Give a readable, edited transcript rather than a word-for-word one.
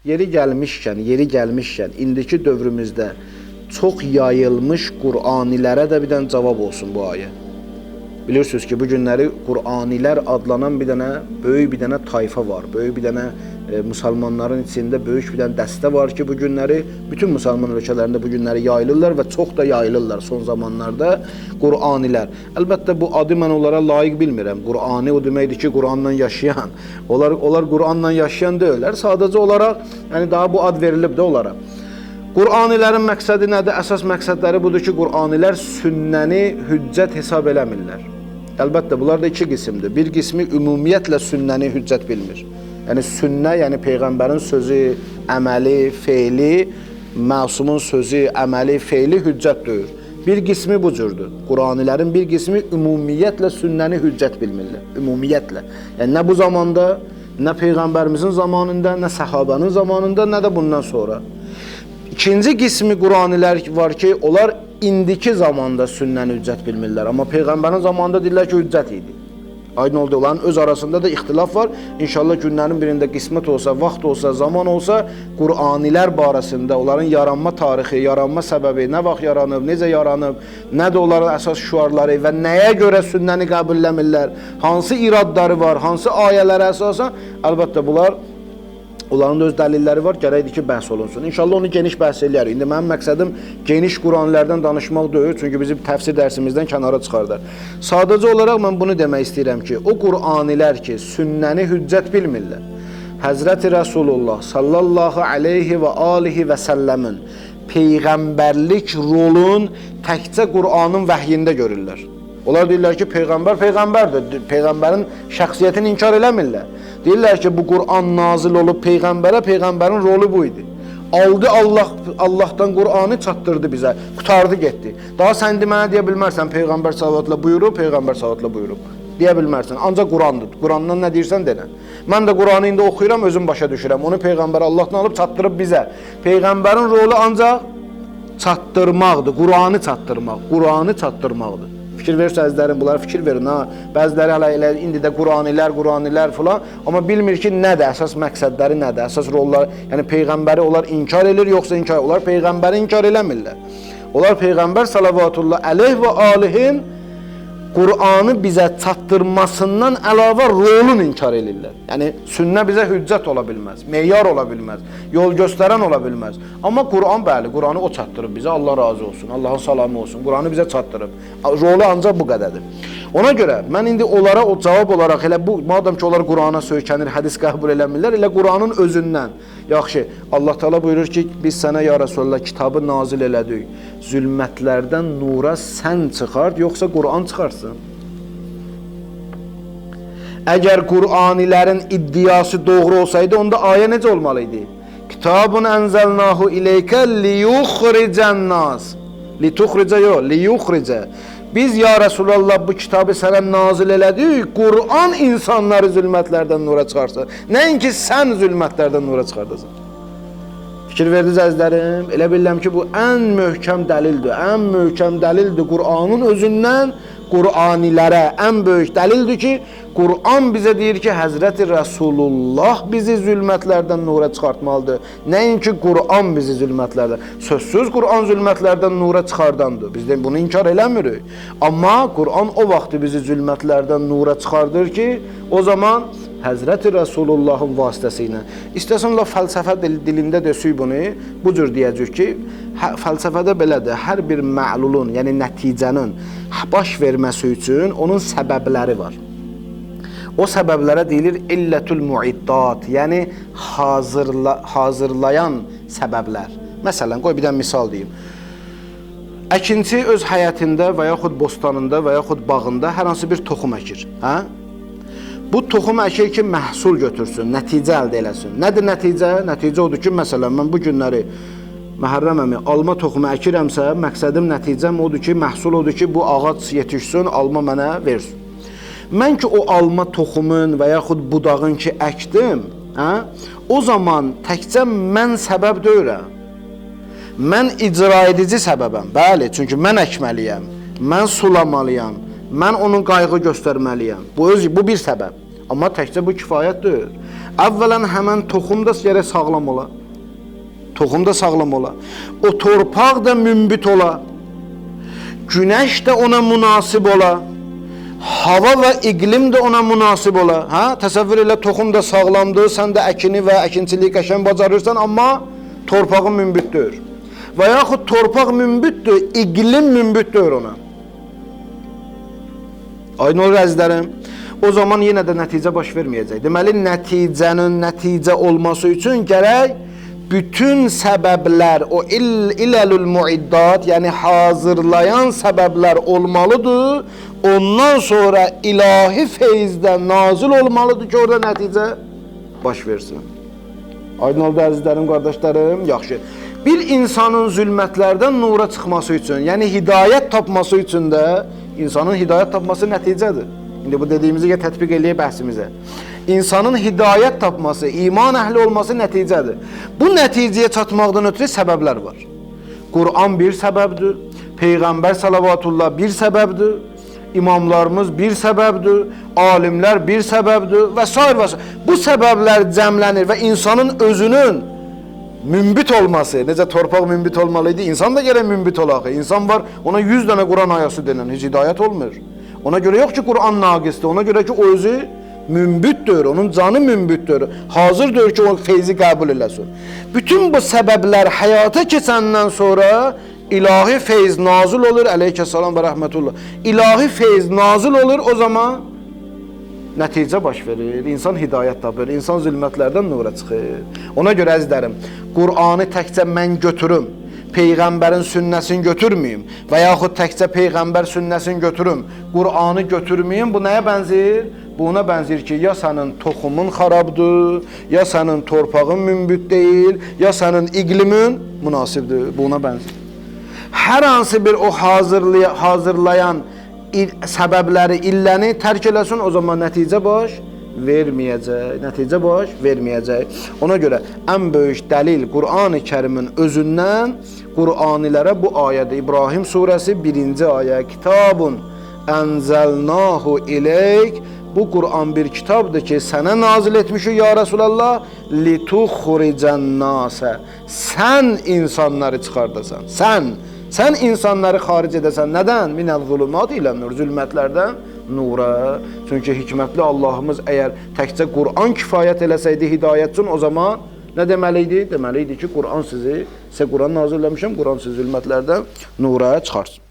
Yeri gəlmişkən, indiki dövrümüzdə çox yayılmış Qur'anilərə də bir dənə cavab olsun bu ayə. Bilirsiniz ki, bu günləri Qur'anilər adlanan bir dənə tayfa var. Böyük bir dənə müsəlmanların içində böyük bir dənə dəstə var ki, bu günləri bütün müsəlman ölkələrində bu günləri yayılırlar və çox da yayılırlar son zamanlarda Qur'anilər. Əlbəttə bu adı mən onlara layiq bilmirəm. Qur'ani o deməkdir ki, Qur'anla yaşayan. Onlar Qur'anla yaşayan deyirlər. Sadəcə olaraq daha bu ad verilib də onlara. Qur'anilərin məqsədi nədir? Əsas məqsədləri budur ki, Qur'anilər sünnəni hüccət hesab eləmirlər. Əlbəttə, bunlar da iki qismdir. Bir qismi ümumiyyətlə sünnəni hüccət bilmir. Yəni sünnə, yəni Peyğəmbərin sözü, əməli, feili, məsumun sözü, əməli, feili hüccət deyir. Bir qismi bu cürdür. Qur'anilərin bir qismi ümumiyyətlə sünnəni hüccət bilmirlər. Ümumiyyətlə. Yəni nə bu zamanda, nə Peyğəmbərimizin zamanında, nə səhabənin zamanında, nə də bundan sonra. İkinci qismi Qur'anilər var ki, onlar indiki zamanda sünnəni hüccət bilmirlər. Amma Peyğəmbərin zamanında deyirlər ki, hüccət idi. Aydın oldu, onların öz arasında da ixtilaf var. İnşallah günlərin birində qismət olsa, vaxt olsa, zaman olsa, Qur'anilər barəsində, onların yaranma tarixi, yaranma səbəbi, nə vaxt yaranıb, necə yaranıb, nədir onların əsas şüarları və nəyə görə sünnəni qəbulləmirlər, hansı iradları var, hansı ayələrə əsasən, əlbəttə bunlar onların da öz dəlilləri var, gərəkdir ki, bəhs olunsun. İnşallah onu geniş bəhs eləyərik. İndi mənim məqsədim geniş Qur'anlərdən danışmaq deyil, çünki bizi təfsir dərsimizdən kənara çıxardar. Sadəcə olaraq mən bunu demək istəyirəm ki, o Qur'anilər ki, sünnəni hüccət bilmirlər, Həzrəti Rəsulullah sallallahu aleyhi və alihi və səlləmin Peyğəmbərlik rolun təkcə Qur'anın vəhyində görürlər. Onlar deyirlər ki, Peyğəmbər Peyğəmbərdir, Peyğəmbərin şəxsiyyətini inkar eləmirlər. Deyirlər ki, bu Qur'an nazil olub Peyğəmbərə, Peyğəmbərin rolu bu idi. Aldı Allahdan Qur'anı çatdırdı bizə, qutardı getdi. Daha sən mənə deyə bilmərsən, Peyğəmbər salavatla buyurub, Peyğəmbər salavatla buyurub. Deyə bilmərsən, ancaq Qur'andır. Qur'andan nə deyirsən denə. Mən də Qur'anı indi oxuyuram, özüm başa düşürəm. Onu Peyğəmbər Allahdan alıb çatdırıb bizə. Peyğəmbərin rolu ancaq çatdırmaqdır, Qur'anı çatdırmaq, Qur'anı çatdırmaqdır. Fikir versəzlərin, bunlara fikir verin. Bəziləri hələ elə indi də Qur'anilər filan, amma bilmir ki, nədir, əsas məqsədləri nədir, əsas rolları, yəni Peyğəmbəri onlar inkar edir, yoxsa inkar, onlar Peyğəmbəri inkar eləmirlər. Onlar Peyğəmbər salavatullah əleyh və alihin Qur'anı bizə çatdırmasından əlavə rolunu inkar edirlər. Yəni, sünnə bizə hüccət ola bilməz, meyar ola bilməz, yol göstərən ola bilməz. Amma Qur'an, bəli, Qur'anı o çatdırıb bizə, Allah razı olsun, Allahın salamı olsun, Qur'anı bizə çatdırıb. Rolu ancaq bu qədədir. Ona görə, mən indi onlara o cavab olaraq, elə bu, madəm ki, onlar Qur'ana söykənir, hədis qəbul eləmirlər, elə Qur'anın özündən. Yaxşı, Allah Teala buyurur ki, biz sənə, ya Resulullah, kitabı nazil elədik. Zülmətlərdən nura sən çıxart, yoxsa Qur'an çıxarsın. Əgər Qur'anilərin iddiası doğru olsaydı, onda ayə necə olmalıydı? Kitabun ənzəlnahu ileykə liyuxricən nas. Lituxricə yox, liyuxricə. Biz, ya Resulallah, bu kitabı sənə nazil elədik, Qur'an insanları zülmətlərdən nura çıxarsın. Nəinki sən zülmətlərdən nura çıxardasın. Fikir verdiniz əzizlərim, elə bilirəm ki, bu ən möhkəm dəlildir. Ən möhkəm dəlildir Qur'anın özündən Qur'anilərə. Ən böyük dəlildir ki, Qur'an bizə deyir ki, Həzrəti Rəsulullah bizi zülmətlərdən nura çıxartmalıdır. Nəinki Qur'an bizi zülmətlərdən. Sözsüz Qur'an zülmətlərdən nura çıxardandır. Biz də bunu inkar eləmirik. Amma Qur'an o vaxtı bizi zülmətlərdən nura çıxardır ki, o zaman Həzrəti Rəsulullahın vasitəsilə. İstəsənlə fəlsəfə dilində desək bunu, bu cür deyəcək ki, fəlsəfədə belədir, hər bir məlulun, yəni nəticənin baş verməsi üçün onun səbəbləri var. O səbəblərə deyilir illətül muiddat, yəni hazırlayan səbəblər. Məsələn, qoy bir dənə misal deyim. Əkinçi öz həyətində və yaxud bostanında və yaxud bağında hər hansı bir toxum əkir. Bu toxum əkir ki, məhsul götürsün, nəticə əldə eləsin. Nədir nəticə? Nəticə odur ki, məsələn, mən bu günləri Məhərrəm əmi, alma toxumu əkirəmsə, məqsədim, nəticəm odur ki, məhsul odur ki, bu ağac yetişsin, alma mənə versin. Mən ki, o alma toxumun və yaxud budağın ki, əkdim, o zaman təkcə mən səbəb deyirəm. Mən icra edici səbəbəm, bəli, çünki mən əkməliyəm, mən sulamalıyam, mən onun qayğı göstərməliyəm. Bu bir səbəb. Amma təkcə bu kifayət deyil. Əvvələn həmən toxum da gərək sağlam ola. Toxum da sağlam ola. O torpaq da münbit ola. Günəş də ona münasib ola. Hava və iqlim də ona münasib ola. Hə? Təsəvvür elə, toxum da sağlamdır, sən də əkini və əkinçiliyi qəşəng bacarırsan, amma torpağın münbitdir. Və yaxud torpaq münbitdir, iqlim münbitdir ona. Aydın olur əzizlərim. O zaman yenə də nəticə baş verməyəcək. Deməli, nəticənin nəticə olması üçün gərək bütün səbəblər, o iləlül muiddat, yəni hazırlayan səbəblər olmalıdır. Ondan sonra ilahi feyzdən nazil olmalıdır ki, orada nəticə baş versin. Aydın oldu əzizlərim, qardaşlarım, yaxşı. Bir insanın zülmətlərdən nura çıxması üçün, yəni hidayət tapması üçün də, insanın hidayət tapması nəticədir. İndi bu dediyimizi tətbiq eləyək bəhsimizə. İnsanın hidayət tapması, iman əhli olması nəticədir. Bu nəticəyə çatmaqdan ötürü səbəblər var. Qur'an bir səbəbdir, Peyğəmbər salavatullah bir səbəbdir, imamlarımız bir səbəbdir, alimlər bir səbəbdir və s. və s. Bu səbəblər cəmlənir və insanın özünün münbit olması, necə torpaq münbit olmalıydı, insan da gərək münbit olaq. İnsan var, ona 100 dənə Quran ayəsi denən, heç hidayət olmur. Ona görə yox ki, Quran naqisdir, ona görə ki, o özü münbitdir, onun canı münbitdir, hazırdır ki, o feyzi qəbul eləsin. Bütün bu səbəblər həyata keçəndən sonra ilahi feyz nazil olur, əleyhissalam və rəhmətullah. İlahi feyz nazil olur, o zaman nəticə baş verir, insan hidayət tapır, insan zülmətlərdən nura çıxır. Ona görə əzizlərim, Qur'anı təkcə mən götürüm, Peyğəmbərin sünnəsini götürməyim və yaxud təkcə Peyğəmbər sünnəsini götürüm, Qur'anı götürməyim, bu nəyə bənzir? Buna bənzir ki, ya sənin toxumun xarabdır, ya sənin torpağın münbit deyil, ya sənin iqlimin münasibdir, buna bənzir. Hər hansı bir o hazırlayan səbəbləri, illəni tərk eləsin, o zaman nəticə baş verməyəcək. Nəticə baş verməyəcək. Ona görə ən böyük dəlil Qur'an-ı Kərimin özündən Qur'anilərə bu ayədir. İbrahim surəsi 1-ci ayə. Kitabun ənzəlnahu ileyk. Bu Qur'an bir kitabdır ki, sənə nazil etmişik ya Resulallah. Lituxricən nasə. Sən insanları çıxardasan. Sən insanları xaric edəsən. Nədən? Minəl zulumat ilə nur, zülmətlərdən nura. Çünki hikmətli Allahımız əgər təkcə Qur'an kifayət eləsəydi hidayət üçün, o zaman nə deməli idi? Deməli idi ki, Qur'an sizə Qur'an nazil eləmişəm, Qur'an sizi zülmətlərdən nura çıxarsın.